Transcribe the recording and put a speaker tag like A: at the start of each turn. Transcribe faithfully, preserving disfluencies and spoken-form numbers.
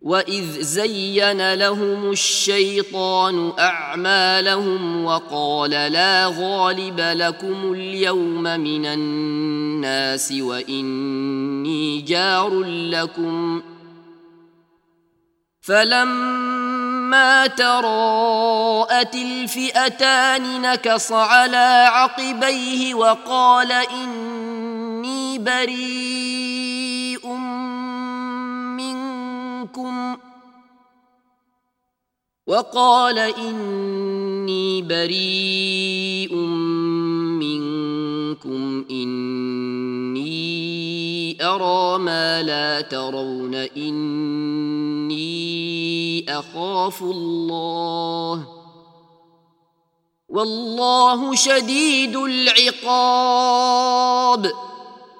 A: وإذ زين لهم الشيطان أعمالهم وقال لا غالب لكم اليوم من الناس وإني جار لكم فلما تراءت الفئتان نكص على عقبيه وقال إني بريء منكم وقال إني بريء منكم إني أرى ما لا ترون إني أخاف الله والله شديد العقاب.